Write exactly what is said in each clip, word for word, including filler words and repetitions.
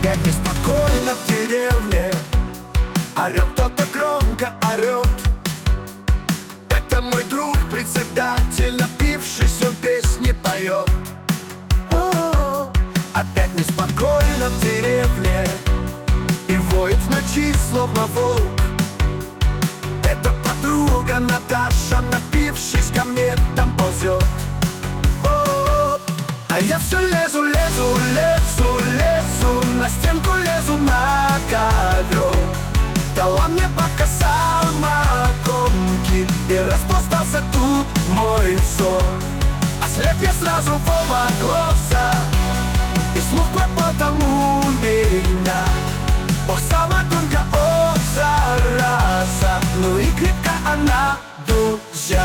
Опять неспокойно в деревне, орёт кто-то, громко орёт. Это мой друг, председатель, напившись, он песни поет. О-о-о. Опять неспокойно в деревне, и воет в ночи, словно волк. Это подруга Наташа, напившись, ко мне там ползет. О-о-о. А я все лезу, лезу, лезу, лезу, на стенку лезу, на ковер. Дала мне пока самокомки, и распластался тут мой взор. Ослеп я сразу в оба глаза, и слух пропал там у меня. Ох, самокомка, ох, зараза, ну и крепка она, друзья.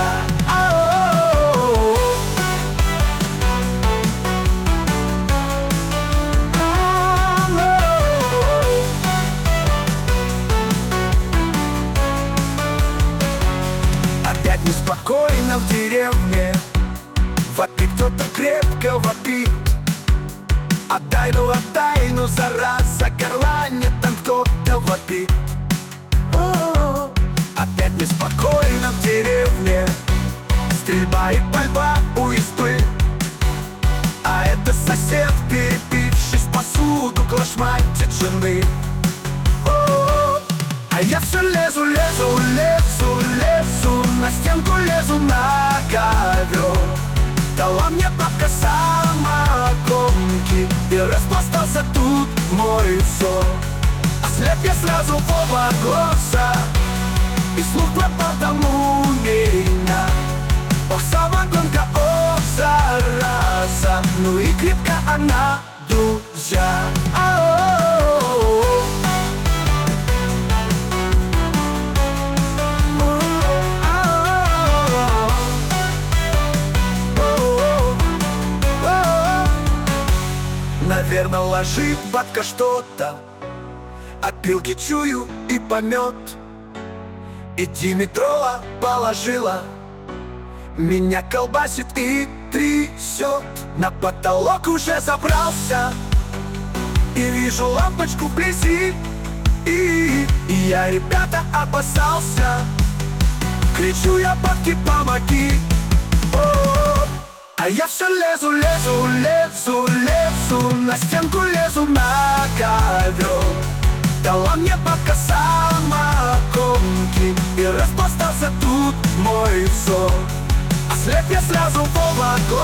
Опять неспокойно в деревне, вопит кто-то, крепко вопит. Отдай, ну отдай, ну зараза, горланит там кто-то вопит. О-о-о. Опять неспокойно в деревне, стрельба и пальба у избы. А это сосед, перепившись, посуду клашматит жены. О-о-о. А я все лезу, лезу, лезу, лезу, на стенку лезу, на ковер. Дала мне бабка самокомки, и распластался тут мой взор. Ослеп я сразу в оба глаза, и слух пропал там у меня. Ох, самогонка, ох, зараза, ну и крепка она, друзья. Наверно, ложит бабка что-то, опилки чую и помет. И Димитрова положила, меня колбасит и трясет. На потолок уже забрался, и вижу лампочку вблизи. И, и я, ребята, опасался. Кричу я: бабки, помоги! О-о-о. А я все лезу, лезу, лезу, лезу, на стенку лезу, на ковер. Дала мне бабка самокомки, и распластался тут мой взор. Ослеп я сразу в оба глаза.